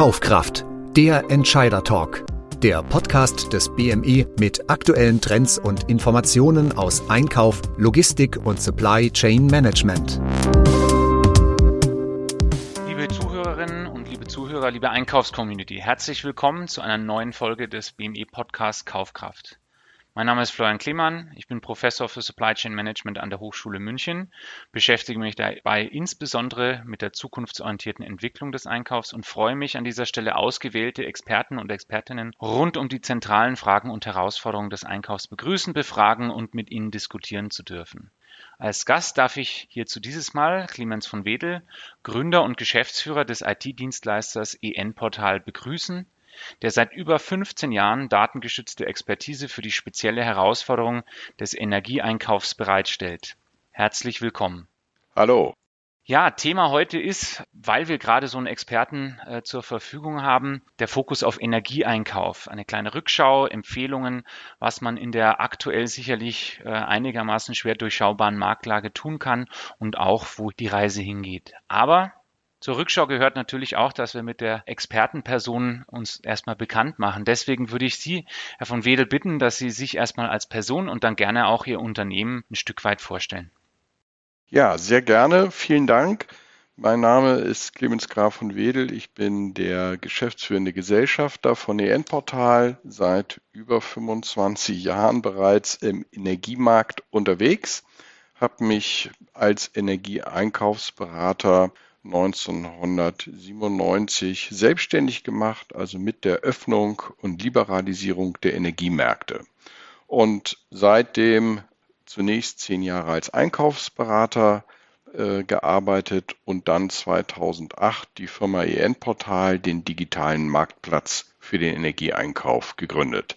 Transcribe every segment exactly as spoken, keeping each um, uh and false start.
Kaufkraft, der Entscheider-Talk. Der Podcast des B M E mit aktuellen Trends und Informationen aus Einkauf, Logistik und Supply Chain Management. Liebe Zuhörerinnen und liebe Zuhörer, liebe Einkaufscommunity, herzlich willkommen zu einer neuen Folge des B M E-Podcasts Kaufkraft. Mein Name ist Florian Klemann, ich bin Professor für Supply Chain Management an der Hochschule München, beschäftige mich dabei insbesondere mit der zukunftsorientierten Entwicklung des Einkaufs und freue mich an dieser Stelle ausgewählte Experten und Expertinnen rund um die zentralen Fragen und Herausforderungen des Einkaufs begrüßen, befragen und mit ihnen diskutieren zu dürfen. Als Gast darf ich hierzu dieses Mal Clemens von Wedel, Gründer und Geschäftsführer des I T-Dienstleisters E N-Portal, begrüßen, der seit über fünfzehn Jahren datengeschützte Expertise für die spezielle Herausforderung des Energieeinkaufs bereitstellt. Herzlich willkommen. Hallo. Ja, Thema heute ist, weil wir gerade so einen Experten äh, zur Verfügung haben, der Fokus auf Energieeinkauf. Eine kleine Rückschau, Empfehlungen, was man in der aktuell sicherlich äh, einigermaßen schwer durchschaubaren Marktlage tun kann und auch, wo die Reise hingeht. Aber zur Rückschau gehört natürlich auch, dass wir mit der Expertenperson uns erstmal bekannt machen. Deswegen würde ich Sie, Herr von Wedel, bitten, dass Sie sich erstmal als Person und dann gerne auch Ihr Unternehmen ein Stück weit vorstellen. Ja, sehr gerne. Vielen Dank. Mein Name ist Clemens Graf von Wedel. Ich bin der geschäftsführende Gesellschafter von E N-Portal, seit über fünfundzwanzig Jahren bereits im Energiemarkt unterwegs, habe mich als Energieeinkaufsberater neunzehnhundertsiebenundneunzig selbstständig gemacht, also mit der Öffnung und Liberalisierung der Energiemärkte. Und seitdem zunächst zehn Jahre als Einkaufsberater äh, gearbeitet und dann zweitausendacht die Firma E N-Portal, den digitalen Marktplatz für den Energieeinkauf, gegründet.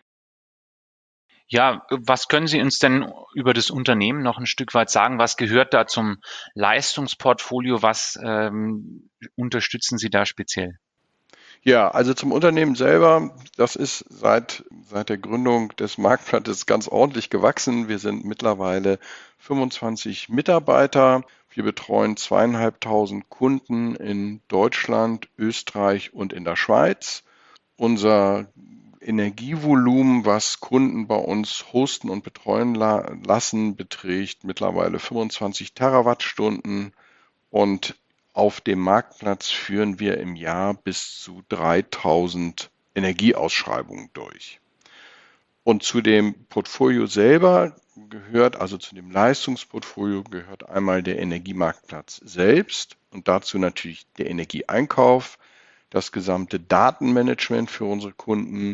Ja, was können Sie uns denn über das Unternehmen noch ein Stück weit sagen? Was gehört da zum Leistungsportfolio? Was ähm, unterstützen Sie da speziell? Ja, also zum Unternehmen selber, das ist seit, seit der Gründung des Marktplatzes ganz ordentlich gewachsen. Wir sind mittlerweile fünfundzwanzig Mitarbeiter. Wir betreuen zweieinhalbtausend Kunden in Deutschland, Österreich und in der Schweiz. Unser Energievolumen, was Kunden bei uns hosten und betreuen la- lassen, beträgt mittlerweile fünfundzwanzig Terawattstunden und auf dem Marktplatz führen wir im Jahr bis zu dreitausend Energieausschreibungen durch. Und zu dem Portfolio selber gehört, also zu dem Leistungsportfolio gehört einmal der Energiemarktplatz selbst und dazu natürlich der Energieeinkauf, das gesamte Datenmanagement für unsere Kunden,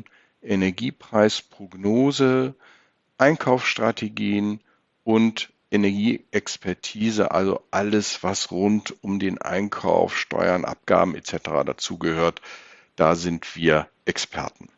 Energiepreisprognose, Einkaufsstrategien und Energieexpertise, also alles, was rund um den Einkauf, Steuern, Abgaben et cetera dazugehört. Da sind wir Experten.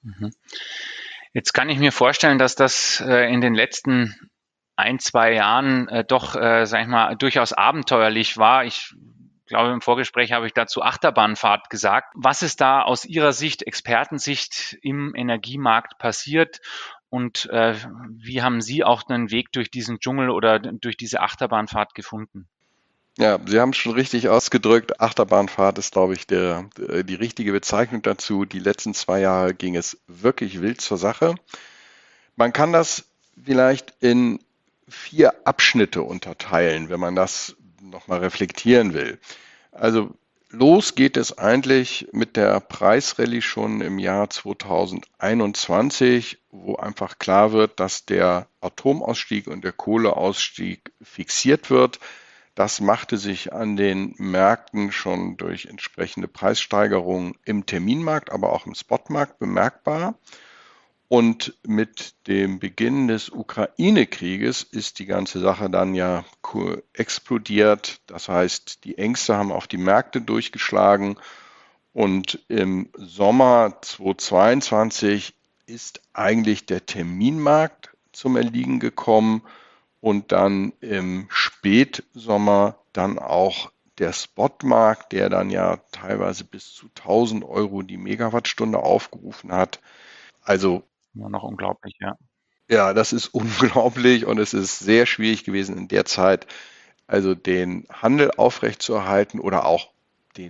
Jetzt kann ich mir vorstellen, dass das äh, in den letzten ein, zwei Jahren äh, doch, äh, sag ich mal, durchaus abenteuerlich war. Ich Ich glaube, im Vorgespräch habe ich dazu Achterbahnfahrt gesagt. Was ist da aus Ihrer Sicht, Expertensicht, im Energiemarkt passiert? Und äh, wie haben Sie auch einen Weg durch diesen Dschungel oder durch diese Achterbahnfahrt gefunden? Ja, Sie haben es schon richtig ausgedrückt. Achterbahnfahrt ist, glaube ich, der, die richtige Bezeichnung dazu. Die letzten zwei Jahre ging es wirklich wild zur Sache. Man kann das vielleicht in vier Abschnitte unterteilen, wenn man das nochmal reflektieren will. Also los geht es eigentlich mit der Preisrallye schon im Jahr zweitausendeinundzwanzig, wo einfach klar wird, dass der Atomausstieg und der Kohleausstieg fixiert wird. Das machte sich an den Märkten schon durch entsprechende Preissteigerungen im Terminmarkt, aber auch im Spotmarkt bemerkbar. Und mit dem Beginn des Ukraine-Krieges ist die ganze Sache dann ja explodiert. Das heißt, die Ängste haben auf die Märkte durchgeschlagen. Und im Sommer zweitausendzweiundzwanzig ist eigentlich der Terminmarkt zum Erliegen gekommen und dann im Spätsommer dann auch der Spotmarkt, der dann ja teilweise bis zu tausend Euro die Megawattstunde aufgerufen hat. Also Nur noch unglaublich, ja. Ja, das ist unglaublich und es ist sehr schwierig gewesen in der Zeit, also den Handel aufrechtzuerhalten oder auch den, ich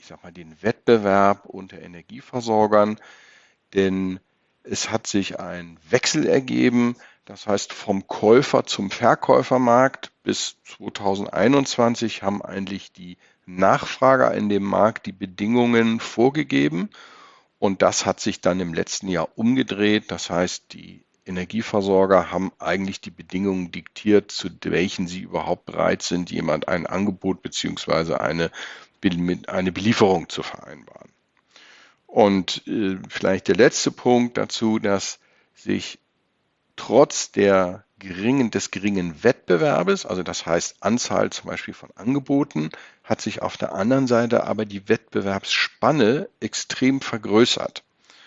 ich sag mal, den Wettbewerb unter Energieversorgern, denn es hat sich ein Wechsel ergeben. Das heißt, vom Käufer zum Verkäufermarkt bis zweitausendeinundzwanzig haben eigentlich die Nachfrager in dem Markt die Bedingungen vorgegeben. Und das hat sich dann im letzten Jahr umgedreht. Das heißt, die Energieversorger haben eigentlich die Bedingungen diktiert, zu welchen sie überhaupt bereit sind, jemand ein Angebot beziehungsweise eine, eine Belieferung zu vereinbaren. Und äh, vielleicht der letzte Punkt dazu, dass sich trotz der geringen, des geringen Wettbewerbes, also das heißt Anzahl zum Beispiel von Angeboten, hat sich auf der anderen Seite aber die Wettbewerbsspanne extrem vergrößert.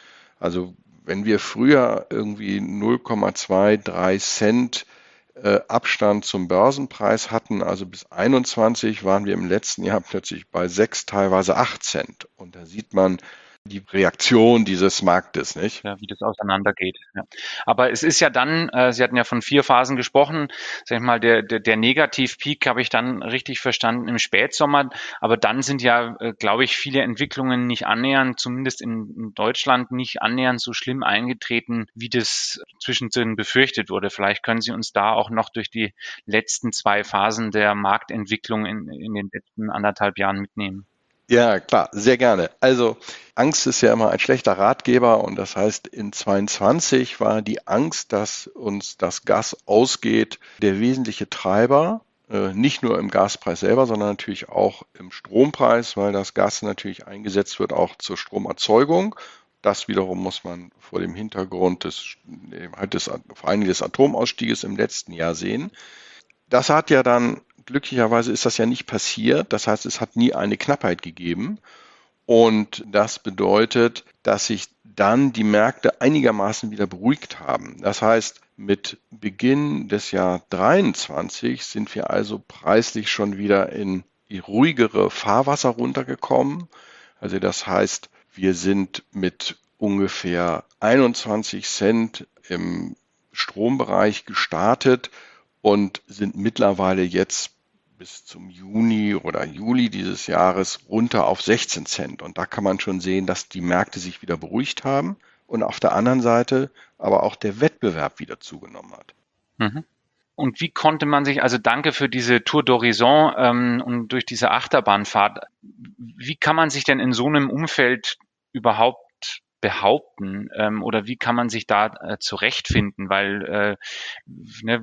Also wenn wir früher irgendwie null Komma zwei drei Cent äh, Abstand zum Börsenpreis hatten, also bis einundzwanzig waren wir im letzten Jahr plötzlich bei sechs, teilweise acht Cent. Und da sieht man die Reaktion dieses Marktes, nicht? Ja, wie das auseinandergeht. Ja. Aber es ist ja dann, äh, Sie hatten ja von vier Phasen gesprochen, sag ich mal, der, der, der Negativ-Peak habe ich dann richtig verstanden im Spätsommer, aber dann sind ja, äh, glaube ich, viele Entwicklungen nicht annähernd, zumindest in, in Deutschland nicht annähernd so schlimm eingetreten, wie das zwischendrin befürchtet wurde. Vielleicht können Sie uns da auch noch durch die letzten zwei Phasen der Marktentwicklung in, in den letzten anderthalb Jahren mitnehmen. Ja, klar, sehr gerne. Also Angst ist ja immer ein schlechter Ratgeber und das heißt, in zweiundzwanzig war die Angst, dass uns das Gas ausgeht, der wesentliche Treiber, äh, nicht nur im Gaspreis selber, sondern natürlich auch im Strompreis, weil das Gas natürlich eingesetzt wird auch zur Stromerzeugung. Das wiederum muss man vor dem Hintergrund des, halt des, vor allem des Atomausstieges im letzten Jahr sehen. Das hat ja dann, glücklicherweise ist das ja nicht passiert. Das heißt, es hat nie eine Knappheit gegeben. Und das bedeutet, dass sich dann die Märkte einigermaßen wieder beruhigt haben. Das heißt, mit Beginn des Jahr dreiundzwanzig sind wir also preislich schon wieder in ruhigere Fahrwasser runtergekommen. Also das heißt, wir sind mit ungefähr einundzwanzig Cent im Strombereich gestartet und sind mittlerweile jetzt bis zum Juni oder Juli dieses Jahres runter auf sechzehn Cent. Und da kann man schon sehen, dass die Märkte sich wieder beruhigt haben und auf der anderen Seite aber auch der Wettbewerb wieder zugenommen hat. Mhm. Und wie konnte man sich, also danke für diese Tour d'Horizon ähm, und durch diese Achterbahnfahrt, wie kann man sich denn in so einem Umfeld überhaupt behaupten ähm, oder wie kann man sich da äh, zurechtfinden, weil äh, ne,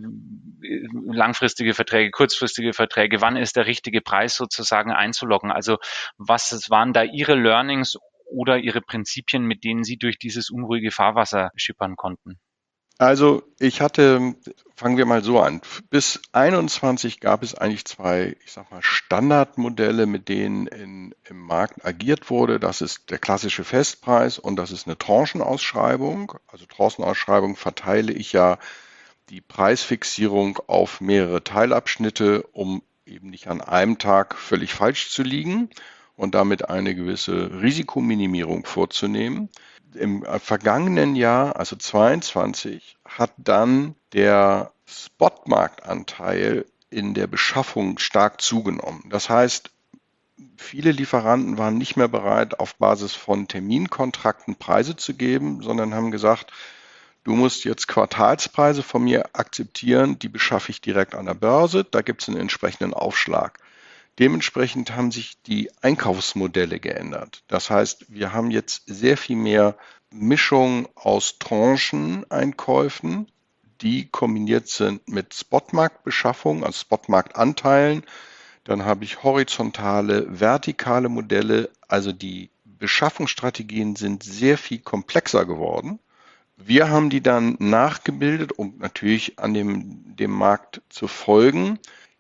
langfristige Verträge, kurzfristige Verträge, wann ist der richtige Preis sozusagen einzuloggen? Also was waren da Ihre Learnings oder Ihre Prinzipien, mit denen Sie durch dieses unruhige Fahrwasser schippern konnten? Also ich hatte, fangen wir mal so an, bis einundzwanzig gab es eigentlich zwei, ich sag mal, Standardmodelle, mit denen in, im Markt agiert wurde. Das ist der klassische Festpreis und das ist eine Tranchenausschreibung. Also Tranchenausschreibung verteile ich ja die Preisfixierung auf mehrere Teilabschnitte, um eben nicht an einem Tag völlig falsch zu liegen und damit eine gewisse Risikominimierung vorzunehmen. Im vergangenen Jahr, also zweiundzwanzig, hat dann der Spotmarktanteil in der Beschaffung stark zugenommen. Das heißt, viele Lieferanten waren nicht mehr bereit, auf Basis von Terminkontrakten Preise zu geben, sondern haben gesagt, du musst jetzt Quartalspreise von mir akzeptieren, die beschaffe ich direkt an der Börse, da gibt es einen entsprechenden Aufschlag. Dementsprechend haben sich die Einkaufsmodelle geändert. Das heißt, wir haben jetzt sehr viel mehr Mischung aus Trancheneinkäufen, die kombiniert sind mit Spotmarktbeschaffung, also Spotmarktanteilen. Dann habe ich horizontale, vertikale Modelle. Also die Beschaffungsstrategien sind sehr viel komplexer geworden. Wir haben die dann nachgebildet, um natürlich an dem, dem Markt zu folgen.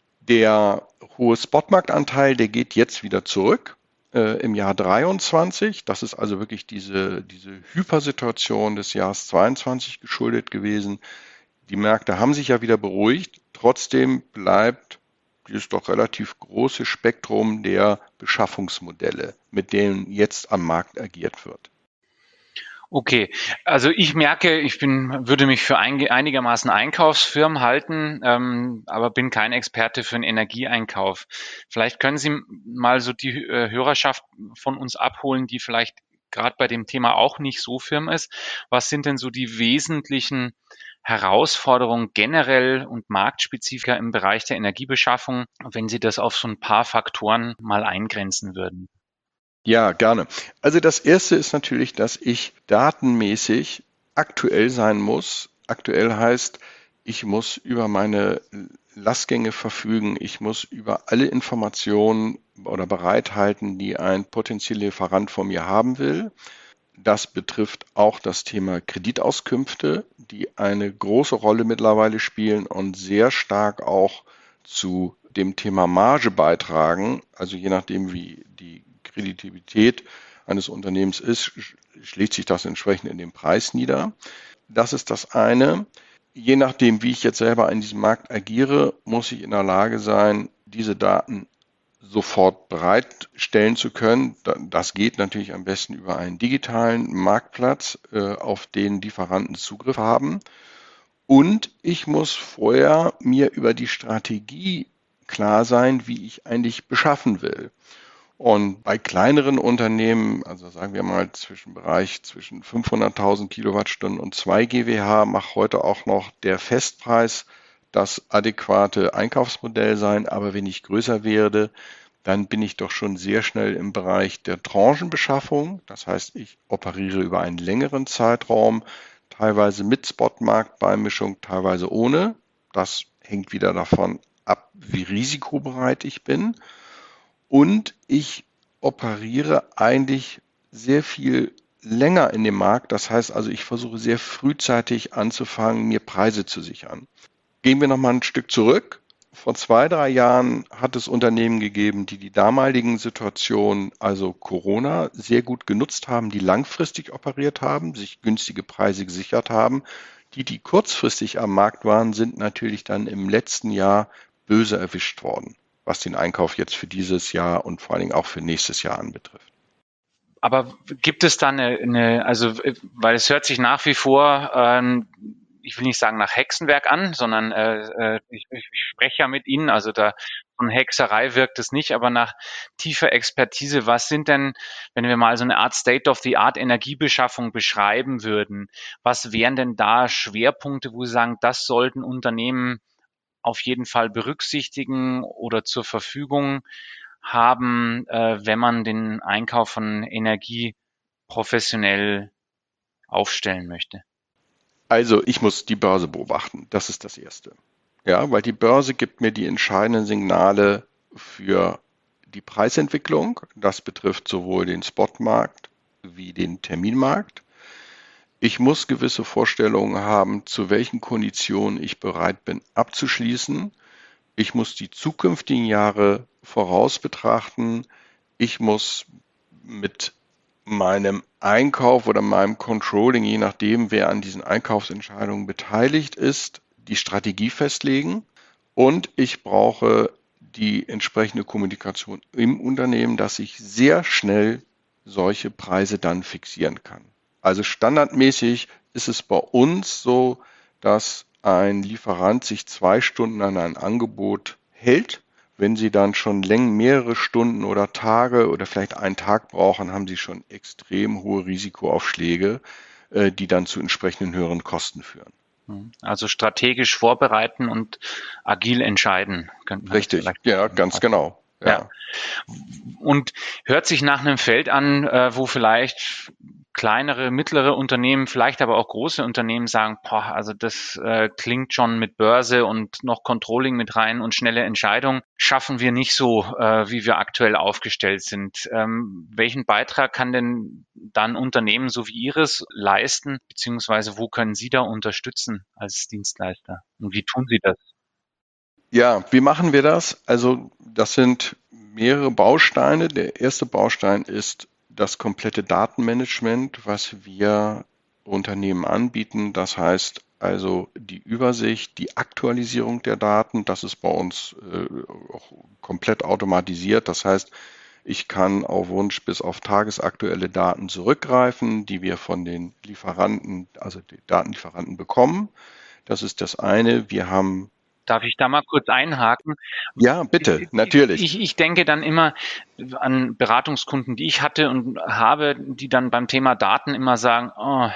Der hohe Spotmarktanteil, der geht jetzt wieder zurück äh, im Jahr dreiundzwanzig. Das ist also wirklich diese, diese Hypersituation des Jahres zweiundzwanzig geschuldet gewesen. Die Märkte haben sich ja wieder beruhigt. Trotzdem bleibt dieses doch relativ große Spektrum der Beschaffungsmodelle, mit denen jetzt am Markt agiert wird. Okay, also ich merke, ich bin, würde mich für ein, einigermaßen Einkaufsfirmen halten, ähm, aber bin kein Experte für den Energieeinkauf. Vielleicht können Sie mal so die äh, Hörerschaft von uns abholen, die vielleicht gerade bei dem Thema auch nicht so firm ist. Was sind denn so die wesentlichen Herausforderungen generell und Marktspezifika im Bereich der Energiebeschaffung, wenn Sie das auf so ein paar Faktoren mal eingrenzen würden? Ja, gerne. Also das erste ist natürlich, dass ich datenmäßig aktuell sein muss. Aktuell heißt, ich muss über meine Lastgänge verfügen. Ich muss über alle Informationen oder bereithalten, die ein potenzieller Lieferant von mir haben will. Das betrifft auch das Thema Kreditauskünfte, die eine große Rolle mittlerweile spielen und sehr stark auch zu dem Thema Marge beitragen. Also je nachdem, wie die Kreditivität eines Unternehmens ist, schlägt sich das entsprechend in dem Preis nieder. Das ist das eine. Je nachdem, wie ich jetzt selber in diesem Markt agiere, muss ich in der Lage sein, diese Daten sofort bereitstellen zu können. Das geht natürlich am besten über einen digitalen Marktplatz, auf den Lieferanten Zugriff haben. Und ich muss vorher mir über die Strategie klar sein, wie ich eigentlich beschaffen will. Und bei kleineren Unternehmen, also sagen wir mal zwischen Bereich zwischen fünfhunderttausend Kilowattstunden und zwei Gigawatt, macht heute auch noch der Festpreis das adäquate Einkaufsmodell sein. Aber wenn ich größer werde, dann bin ich doch schon sehr schnell im Bereich der Tranchenbeschaffung. Das heißt, ich operiere über einen längeren Zeitraum, teilweise mit Spotmarktbeimischung, teilweise ohne. Das hängt wieder davon ab, wie risikobereit ich bin. Und ich operiere eigentlich sehr viel länger in dem Markt. Das heißt also, ich versuche sehr frühzeitig anzufangen, mir Preise zu sichern. Gehen wir nochmal ein Stück zurück. Vor zwei, drei Jahren hat es Unternehmen gegeben, die die damaligen Situationen, also Corona, sehr gut genutzt haben, die langfristig operiert haben, sich günstige Preise gesichert haben. Die, die kurzfristig am Markt waren, sind natürlich dann im letzten Jahr böse erwischt worden, was den Einkauf jetzt für dieses Jahr und vor allen Dingen auch für nächstes Jahr anbetrifft. Aber gibt es da eine, eine also weil es hört sich nach wie vor, ähm, ich will nicht sagen nach Hexenwerk an, sondern äh, ich, ich spreche ja mit Ihnen, also da von Hexerei wirkt es nicht, aber nach tiefer Expertise, was sind denn, wenn wir mal so eine Art State-of-the-Art Energiebeschaffung beschreiben würden, was wären denn da Schwerpunkte, wo Sie sagen, das sollten Unternehmen auf jeden Fall berücksichtigen oder zur Verfügung haben, äh, wenn man den Einkauf von Energie professionell aufstellen möchte? Also ich muss die Börse beobachten, das ist das Erste. Ja, weil die Börse gibt mir die entscheidenden Signale für die Preisentwicklung. Das betrifft sowohl den Spotmarkt wie den Terminmarkt. Ich muss gewisse Vorstellungen haben, zu welchen Konditionen ich bereit bin abzuschließen. Ich muss die zukünftigen Jahre voraus betrachten. Ich muss mit meinem Einkauf oder meinem Controlling, je nachdem, wer an diesen Einkaufsentscheidungen beteiligt ist, die Strategie festlegen. Und ich brauche die entsprechende Kommunikation im Unternehmen, dass ich sehr schnell solche Preise dann fixieren kann. Also standardmäßig ist es bei uns so, dass ein Lieferant sich zwei Stunden an ein Angebot hält. Wenn Sie dann schon Längen mehrere Stunden oder Tage oder vielleicht einen Tag brauchen, haben Sie schon extrem hohe Risikoaufschläge, die dann zu entsprechenden höheren Kosten führen. Also strategisch vorbereiten und agil entscheiden. Richtig, ja, ganz genau. Ja. ja. Und hört sich nach einem Feld an, wo vielleicht kleinere, mittlere Unternehmen, vielleicht aber auch große Unternehmen sagen, boah, also das äh, klingt schon mit Börse und noch Controlling mit rein und schnelle Entscheidung schaffen wir nicht so, äh, wie wir aktuell aufgestellt sind. Ähm, welchen Beitrag kann denn dann Unternehmen so wie Ihres leisten, beziehungsweise wo können Sie da unterstützen als Dienstleister? Und wie tun Sie das? Ja, wie machen wir das? Also das sind mehrere Bausteine. Der erste Baustein ist das komplette Datenmanagement, was wir Unternehmen anbieten. Das heißt also die Übersicht, die Aktualisierung der Daten. Das ist bei uns äh, auch komplett automatisiert. Das heißt, Ich kann auf Wunsch bis auf tagesaktuelle Daten zurückgreifen, die wir von den Lieferanten, also die Datenlieferanten bekommen. Das ist das eine. Wir haben Darf ich da mal kurz einhaken? Ja, bitte, natürlich. Ich, ich denke dann immer an Beratungskunden, die ich hatte und habe, die dann beim Thema Daten immer sagen, oh,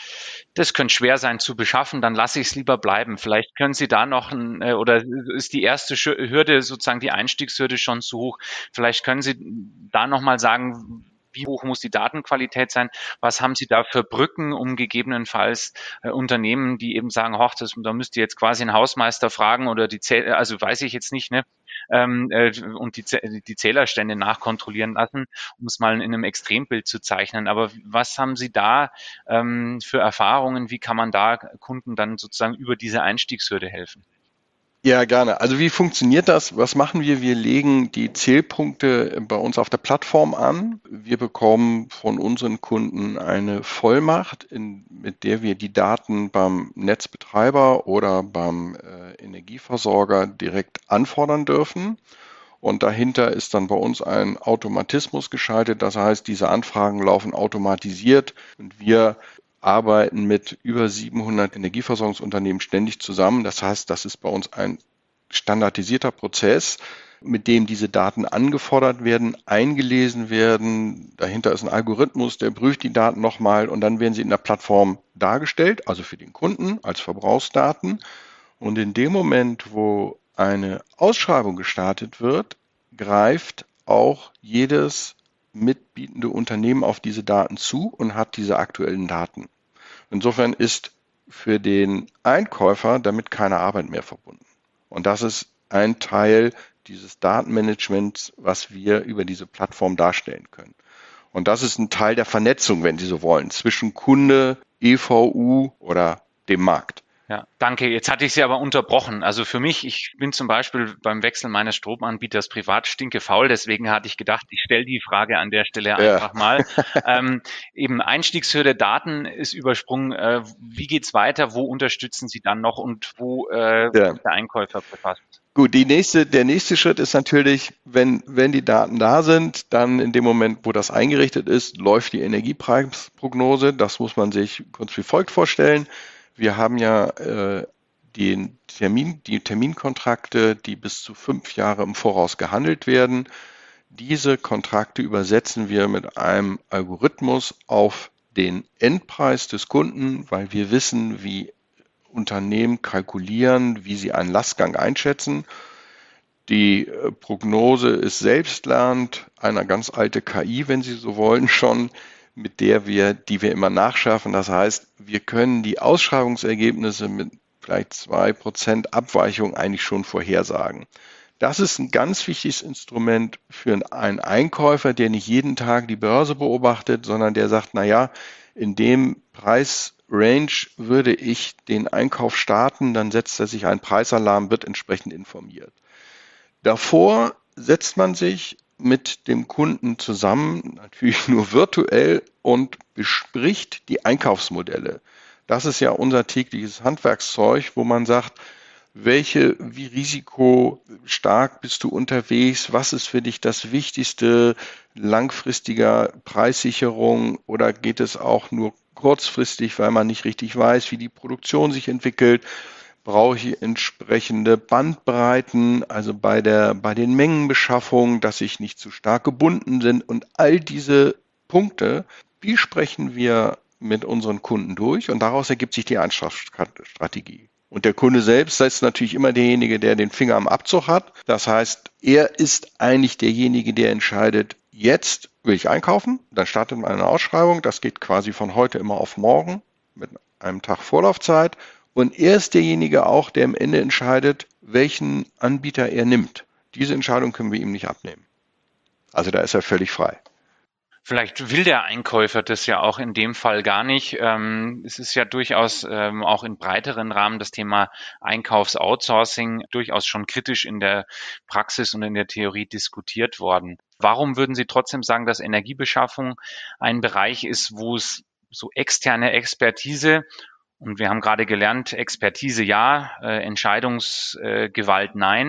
das könnte schwer sein zu beschaffen, dann lasse ich es lieber bleiben. Vielleicht können Sie da noch, ein, oder ist die erste Hürde, sozusagen die Einstiegshürde schon zu hoch? Vielleicht können Sie da nochmal sagen, wie hoch muss die Datenqualität sein? Was haben Sie da für Brücken, um gegebenenfalls äh, Unternehmen, die eben sagen, hoch, das, da müsst ihr jetzt quasi einen Hausmeister fragen oder die Zäh- also weiß ich jetzt nicht, ne? Ähm, äh, und die, die Zählerstände nachkontrollieren lassen, um es mal in einem Extrembild zu zeichnen. Aber was haben Sie da ähm, für Erfahrungen? Wie kann man da Kunden dann sozusagen über diese Einstiegshürde helfen? Ja, gerne. Also wie funktioniert das? Was machen wir? Wir legen die Zählpunkte bei uns auf der Plattform an. Wir bekommen von unseren Kunden eine Vollmacht, in, mit der wir die Daten beim Netzbetreiber oder beim äh, Energieversorger direkt anfordern dürfen. Und dahinter ist dann bei uns ein Automatismus geschaltet. Das heißt, diese Anfragen laufen automatisiert und wir arbeiten mit über siebenhundert Energieversorgungsunternehmen ständig zusammen. Das heißt, das ist bei uns ein standardisierter Prozess, mit dem diese Daten angefordert werden, eingelesen werden. Dahinter ist ein Algorithmus, der prüft die Daten nochmal und dann werden sie in der Plattform dargestellt, also für den Kunden als Verbrauchsdaten. Und in dem Moment, wo eine Ausschreibung gestartet wird, greift auch jedes mitbietende Unternehmen auf diese Daten zu und hat diese aktuellen Daten. Insofern ist für den Einkäufer damit keine Arbeit mehr verbunden. Und das ist ein Teil dieses Datenmanagements, was wir über diese Plattform darstellen können. Und das ist ein Teil der Vernetzung, wenn Sie so wollen, zwischen Kunde, E V U oder dem Markt. Ja, danke. Jetzt hatte ich Sie aber unterbrochen. Also für mich, ich bin zum Beispiel beim Wechsel meines Stromanbieters privat stinkefaul. Deswegen hatte ich gedacht, ich stelle die Frage an der Stelle einfach ja. mal. ähm, eben Einstiegshürde Daten ist übersprungen. Äh, wie geht's weiter? Wo unterstützen Sie dann noch und wo äh, ja. ist der Einkäufer befasst? Gut, die nächste, der nächste Schritt ist natürlich, wenn, wenn die Daten da sind, dann in dem Moment, wo das eingerichtet ist, läuft die Energiepreisprognose. Das muss man sich kurz wie folgt vorstellen. Wir haben ja äh, den Termin, die Terminkontrakte, die bis zu fünf Jahre im Voraus gehandelt werden. Diese Kontrakte übersetzen wir mit einem Algorithmus auf den Endpreis des Kunden, weil wir wissen, wie Unternehmen kalkulieren, wie sie einen Lastgang einschätzen. Die Prognose ist selbstlernend, eine ganz alte K I, wenn Sie so wollen, schon, mit der wir, die wir immer nachschärfen. Das heißt, wir können die Ausschreibungsergebnisse mit vielleicht zwei Prozent Abweichung eigentlich schon vorhersagen. Das ist ein ganz wichtiges Instrument für einen Einkäufer, der nicht jeden Tag die Börse beobachtet, sondern der sagt, na ja, in dem Preisrange würde ich den Einkauf starten, dann setzt er sich einen Preisalarm, wird entsprechend informiert. Davor setzt man sich mit dem Kunden zusammen, natürlich nur virtuell, und bespricht die Einkaufsmodelle. Das ist ja unser tägliches Handwerkszeug, wo man sagt, welche, wie risikostark bist du unterwegs, was ist für dich das Wichtigste, langfristiger Preissicherung oder geht es auch nur kurzfristig, weil man nicht richtig weiß, wie die Produktion sich entwickelt. Brauche ich entsprechende Bandbreiten, also bei der, bei den Mengenbeschaffungen, dass ich nicht zu stark gebunden bin und all diese Punkte, die sprechen wir mit unseren Kunden durch und daraus ergibt sich die Einkaufsstrategie. Und der Kunde selbst ist natürlich immer derjenige, der den Finger am Abzug hat. Das heißt, er ist eigentlich derjenige, der entscheidet, jetzt will ich einkaufen, dann startet man eine Ausschreibung, das geht quasi von heute immer auf morgen mit einem Tag Vorlaufzeit. Und er ist derjenige auch, der am Ende entscheidet, welchen Anbieter er nimmt. Diese Entscheidung können wir ihm nicht abnehmen. Also da ist er völlig frei. Vielleicht will der Einkäufer das ja auch in dem Fall gar nicht. Ähm, es ist ja durchaus ähm, auch in breiteren Rahmen das Thema Einkaufsoutsourcing durchaus schon kritisch in der Praxis und in der Theorie diskutiert worden. Warum würden Sie trotzdem sagen, dass Energiebeschaffung ein Bereich ist, wo es so externe Expertise, und wir haben gerade gelernt, Expertise ja, äh, Entscheidungsgewalt nein.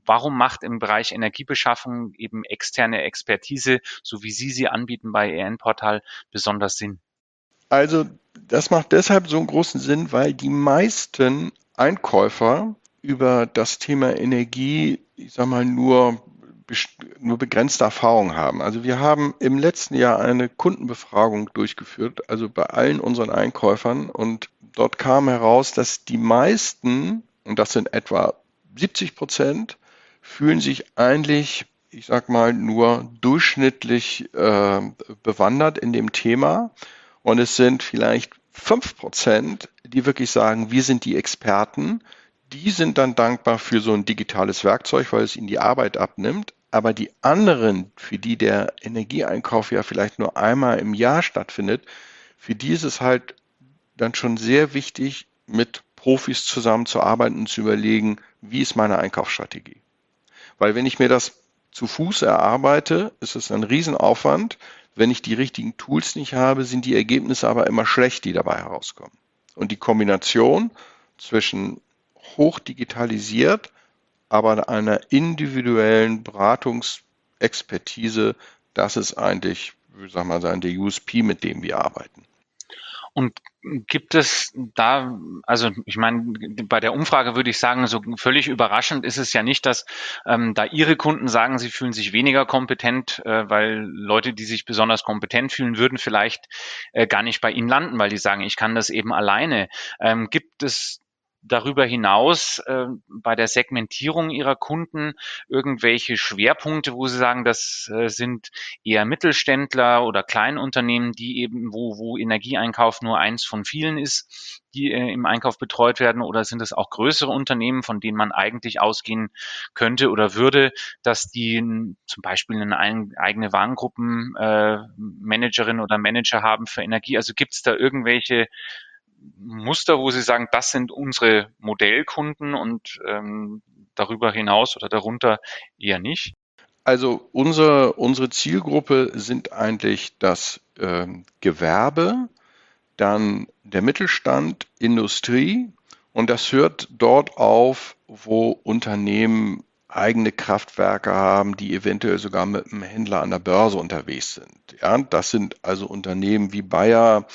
warum macht im Bereich Energiebeschaffung eben externe Expertise, so wie Sie sie anbieten bei E N-Portal, besonders Sinn? Also das macht deshalb so einen großen Sinn, weil die meisten Einkäufer über das Thema Energie, ich sag mal, nur, nur begrenzte Erfahrung haben. Also wir haben im letzten Jahr eine Kundenbefragung durchgeführt, also bei allen unseren Einkäufern, und dort kam heraus, dass die meisten, und das sind etwa siebzig Prozent, fühlen sich eigentlich, ich sag mal, nur durchschnittlich äh, bewandert in dem Thema. Und es sind vielleicht fünf Prozent, die wirklich sagen, wir sind die Experten. Die sind dann dankbar für so ein digitales Werkzeug, weil es ihnen die Arbeit abnimmt. Aber die anderen, für die der Energieeinkauf ja vielleicht nur einmal im Jahr stattfindet, für die ist es halt dann schon sehr wichtig, mit Profis zusammenzuarbeiten und zu überlegen, wie ist meine Einkaufsstrategie. Weil wenn ich mir das zu Fuß erarbeite, ist es ein Riesenaufwand. Wenn ich die richtigen Tools nicht habe, sind die Ergebnisse aber immer schlecht, die dabei herauskommen. Und die Kombination zwischen hochdigitalisiert, aber einer individuellen Beratungsexpertise, das ist eigentlich, wie soll man sagen, der U S P, mit dem wir arbeiten. Und gibt es da, also ich meine, bei der Umfrage würde ich sagen, so völlig überraschend ist es ja nicht, dass ähm, da Ihre Kunden sagen, sie fühlen sich weniger kompetent, äh, weil Leute, die sich besonders kompetent fühlen, würden vielleicht äh, gar nicht bei Ihnen landen, weil die sagen, ich kann das eben alleine. Ähm, gibt es darüber hinaus äh, bei der Segmentierung Ihrer Kunden irgendwelche Schwerpunkte, wo Sie sagen, das äh, sind eher Mittelständler oder Kleinunternehmen, die eben, wo, wo Energieeinkauf nur eins von vielen ist, die äh, im Einkauf betreut werden, oder sind es auch größere Unternehmen, von denen man eigentlich ausgehen könnte oder würde, dass die n, zum Beispiel eine ein, eigene Warengruppenmanagerin äh, oder Manager haben für Energie? Also gibt es da irgendwelche Muster, wo Sie sagen, das sind unsere Modellkunden und ähm, darüber hinaus oder darunter eher nicht? Also unsere, unsere Zielgruppe sind eigentlich das ähm, Gewerbe, dann der Mittelstand, Industrie, und das hört dort auf, wo Unternehmen eigene Kraftwerke haben, die eventuell sogar mit einem Händler an der Börse unterwegs sind. Ja, das sind also Unternehmen wie Bayer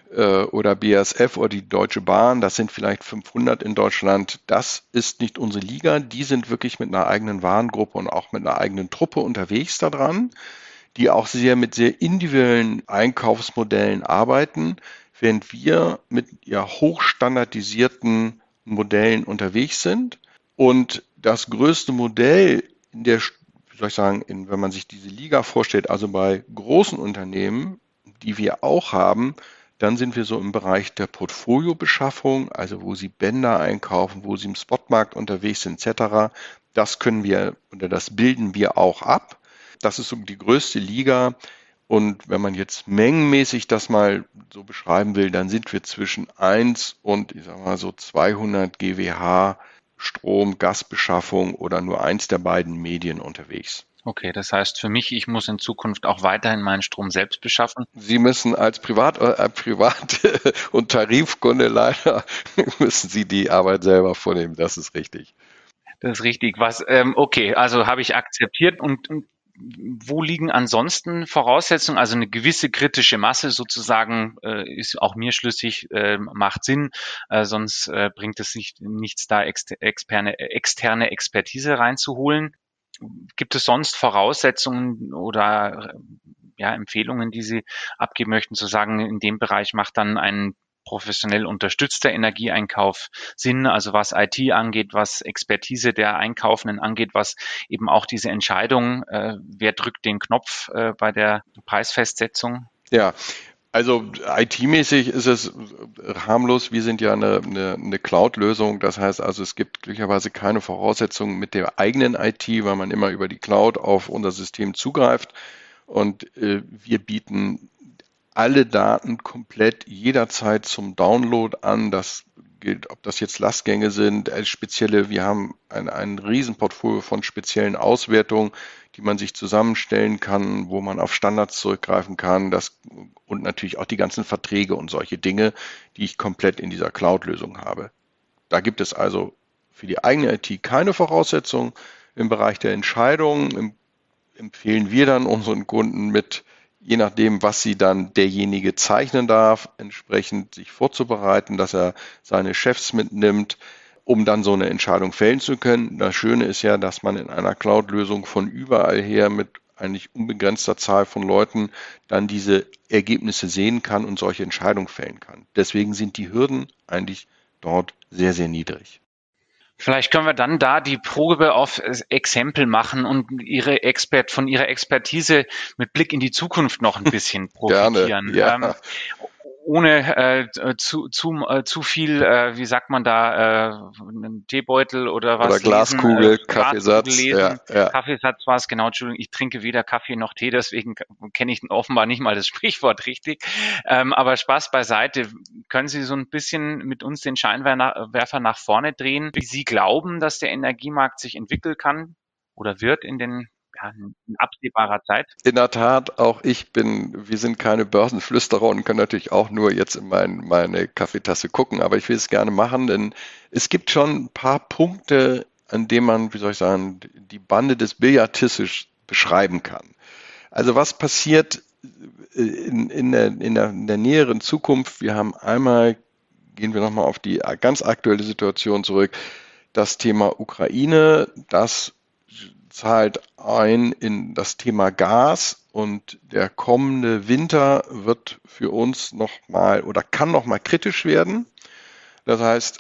oder B A S F oder die Deutsche Bahn, das sind vielleicht fünfhundert in Deutschland. Das ist nicht unsere Liga. Die sind wirklich mit einer eigenen Warengruppe und auch mit einer eigenen Truppe unterwegs daran, die auch sehr mit sehr individuellen Einkaufsmodellen arbeiten, während wir mit ja hochstandardisierten Modellen unterwegs sind. Und das größte Modell in der, wie soll ich sagen, in, wenn man sich diese Liga vorstellt, also bei großen Unternehmen, die wir auch haben, dann sind wir so im Bereich der Portfoliobeschaffung, also wo Sie Bänder einkaufen, wo Sie im Spotmarkt unterwegs sind, et cetera. Das können wir oder das bilden wir auch ab. Das ist so die größte Liga. Und wenn man jetzt mengenmäßig das mal so beschreiben will, dann sind wir zwischen eins und, ich sag mal so zweihundert Gigawatt Strom, Gasbeschaffung oder nur eins der beiden Medien unterwegs. Okay, das heißt für mich, ich muss in Zukunft auch weiterhin meinen Strom selbst beschaffen. Sie müssen als Privat, äh, Privat- und Tarifkunde leider, müssen Sie die Arbeit selber vornehmen. Das ist richtig. Das ist richtig. Was, ähm, okay, also habe ich akzeptiert. Und, und wo liegen ansonsten Voraussetzungen? Also eine gewisse kritische Masse sozusagen äh, ist auch mir schlüssig, äh, macht Sinn, äh, sonst äh, bringt es nicht, nichts da, exter- externe, externe Expertise reinzuholen. Gibt es sonst Voraussetzungen oder ja, Empfehlungen, die Sie abgeben möchten, zu sagen, in dem Bereich macht dann ein professionell unterstützter Energieeinkauf Sinn, also was I T angeht, was Expertise der Einkaufenden angeht, was eben auch diese Entscheidung, äh, wer drückt den Knopf äh, bei der Preisfestsetzung? Ja, also I T-mäßig ist es harmlos. Wir sind ja eine, eine, eine Cloud-Lösung. Das heißt also, es gibt glücklicherweise keine Voraussetzungen mit der eigenen I T, weil man immer über die Cloud auf unser System zugreift. Und äh, wir bieten alle Daten komplett jederzeit zum Download an. Das gilt, ob das jetzt Lastgänge sind, äh, spezielle, wir haben ein, ein Riesenportfolio von speziellen Auswertungen, die man sich zusammenstellen kann, wo man auf Standards zurückgreifen kann, das, und natürlich auch die ganzen Verträge und solche Dinge, die ich komplett in dieser Cloud-Lösung habe. Da gibt es also für die eigene I T keine Voraussetzungen. Im Bereich der Entscheidungen empfehlen wir dann unseren Kunden mit, je nachdem, was sie dann derjenige zeichnen darf, entsprechend sich vorzubereiten, dass er seine Chefs mitnimmt, um dann so eine Entscheidung fällen zu können. Das Schöne ist ja, dass man in einer Cloud-Lösung von überall her mit eigentlich unbegrenzter Zahl von Leuten dann diese Ergebnisse sehen kann und solche Entscheidungen fällen kann. Deswegen sind die Hürden eigentlich dort sehr, sehr niedrig. Vielleicht können wir dann da die Probe auf Exempel machen und ihre Expert, von Ihrer Expertise mit Blick in die Zukunft noch ein bisschen profitieren. Gerne, ja. Ähm, ohne äh, zu, zu, äh, zu viel, äh, wie sagt man da, äh, einen Teebeutel oder was oder Glaskugel, lesen, äh, Kaffeesatz. Glaskugel lesen. Ja, ja. Kaffeesatz war es, genau, Entschuldigung, ich trinke weder Kaffee noch Tee, deswegen kenne ich offenbar nicht mal das Sprichwort richtig. Ähm, aber Spaß beiseite, können Sie so ein bisschen mit uns den Scheinwerfer nach vorne drehen, wie Sie glauben, dass der Energiemarkt sich entwickeln kann oder wird in den ja, in absehbarer Zeit? In der Tat, auch ich bin, wir sind keine Börsenflüsterer und können natürlich auch nur jetzt in mein, meine Kaffeetasse gucken, aber ich will es gerne machen, denn es gibt schon ein paar Punkte, an denen man, wie soll ich sagen, die Bande des Billardtisches beschreiben kann. Also was passiert in, in, der, in, der, in der näheren Zukunft? Wir haben einmal, gehen wir nochmal auf die ganz aktuelle Situation zurück, das Thema Ukraine, das zahlt ein in das Thema Gas und der kommende Winter wird für uns nochmal oder kann nochmal kritisch werden. Das heißt,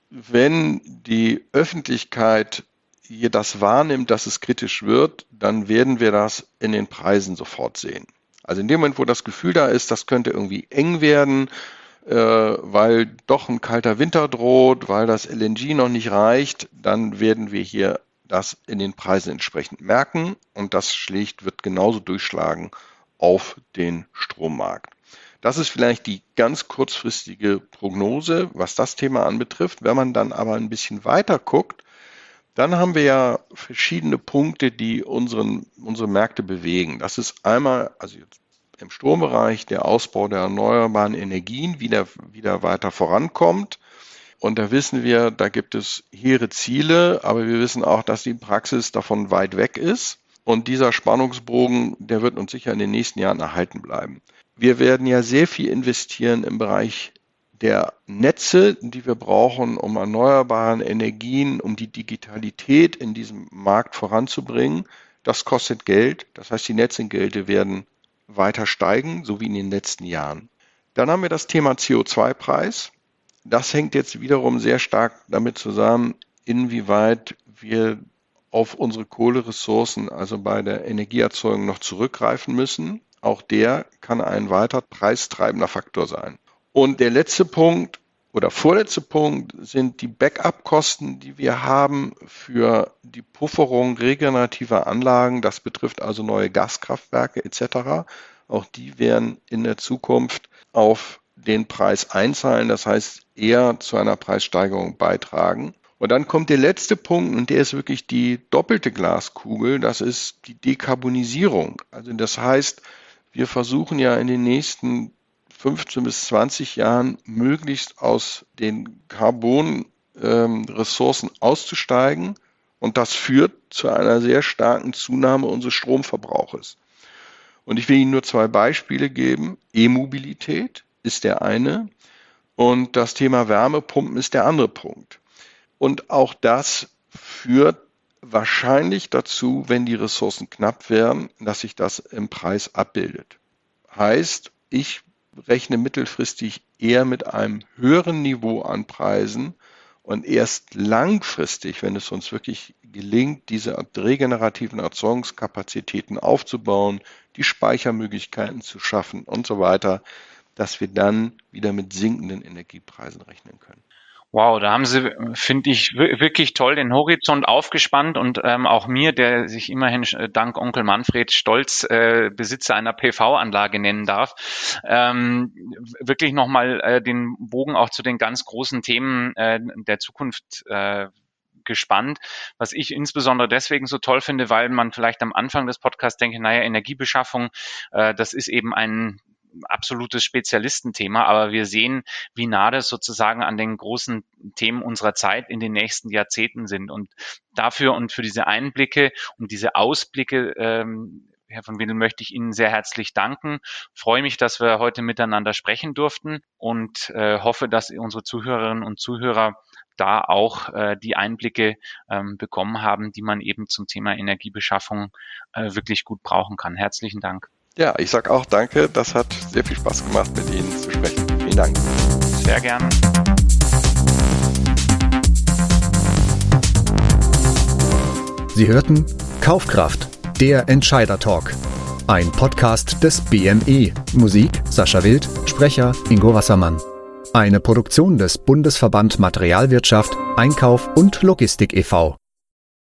wenn die Öffentlichkeit hier das wahrnimmt, dass es kritisch wird, dann werden wir das in den Preisen sofort sehen. Also in dem Moment, wo das Gefühl da ist, das könnte irgendwie eng werden, äh, weil doch ein kalter Winter droht, weil das L N G noch nicht reicht, dann werden wir hier das in den Preisen entsprechend merken und das schlägt, wird genauso durchschlagen auf den Strommarkt. Das ist vielleicht die ganz kurzfristige Prognose, was das Thema anbetrifft. Wenn man dann aber ein bisschen weiter guckt, dann haben wir ja verschiedene Punkte, die unseren, unsere Märkte bewegen. Das ist einmal, also jetzt im Strombereich, der Ausbau der erneuerbaren Energien wieder, wieder weiter vorankommt. Und da wissen wir, da gibt es hehre Ziele, aber wir wissen auch, dass die Praxis davon weit weg ist. Und dieser Spannungsbogen, der wird uns sicher in den nächsten Jahren erhalten bleiben. Wir werden ja sehr viel investieren im Bereich der Netze, die wir brauchen, um erneuerbaren Energien, um die Digitalität in diesem Markt voranzubringen. Das kostet Geld. Das heißt, die Netzentgelte werden weiter steigen, so wie in den letzten Jahren. Dann haben wir das Thema C O zwei Preis. Das hängt jetzt wiederum sehr stark damit zusammen, inwieweit wir auf unsere Kohleressourcen, also bei der Energieerzeugung, noch zurückgreifen müssen. Auch der kann ein weiter preistreibender Faktor sein. Und der letzte Punkt oder vorletzte Punkt sind die Backup-Kosten, die wir haben für die Pufferung regenerativer Anlagen. Das betrifft also neue Gaskraftwerke et cetera. Auch die werden in der Zukunft auf den Preis einzahlen, das heißt eher zu einer Preissteigerung beitragen. Und dann kommt der letzte Punkt und der ist wirklich die doppelte Glaskugel, das ist die Dekarbonisierung. Also das heißt, wir versuchen ja in den nächsten fünfzehn bis zwanzig Jahren möglichst aus den Carbon-Ressourcen auszusteigen und das führt zu einer sehr starken Zunahme unseres Stromverbrauches. Und ich will Ihnen nur zwei Beispiele geben. E-Mobilität ist der eine und das Thema Wärmepumpen ist der andere Punkt. Und auch das führt wahrscheinlich dazu, wenn die Ressourcen knapp werden, dass sich das im Preis abbildet. Heißt, ich rechne mittelfristig eher mit einem höheren Niveau an Preisen und erst langfristig, wenn es uns wirklich gelingt, diese regenerativen Erzeugungskapazitäten aufzubauen, die Speichermöglichkeiten zu schaffen und so weiter, dass wir dann wieder mit sinkenden Energiepreisen rechnen können. Wow, da haben Sie, finde ich, wirklich toll den Horizont aufgespannt und ähm, auch mir, der sich immerhin dank Onkel Manfred stolz äh, Besitzer einer P V-Anlage nennen darf, ähm, wirklich nochmal äh, den Bogen auch zu den ganz großen Themen äh, der Zukunft äh, gespannt, was ich insbesondere deswegen so toll finde, weil man vielleicht am Anfang des Podcasts denkt, naja, Energiebeschaffung, äh, das ist eben ein absolutes Spezialistenthema, aber wir sehen, wie nah das sozusagen an den großen Themen unserer Zeit in den nächsten Jahrzehnten sind. Und dafür und für diese Einblicke und diese Ausblicke, ähm, Herr von Wedel, möchte ich Ihnen sehr herzlich danken. Freue mich, dass wir heute miteinander sprechen durften und äh, hoffe, dass unsere Zuhörerinnen und Zuhörer da auch äh, die Einblicke ähm, bekommen haben, die man eben zum Thema Energiebeschaffung äh, wirklich gut brauchen kann. Herzlichen Dank. Ja, ich sage auch danke. Das hat sehr viel Spaß gemacht, mit Ihnen zu sprechen. Vielen Dank. Sehr gerne. Sie hörten Kaufkraft, der Entscheider-Talk. Ein Podcast des B M E. Musik Sascha Wild, Sprecher Ingo Wassermann. Eine Produktion des Bundesverband Materialwirtschaft, Einkauf und Logistik e V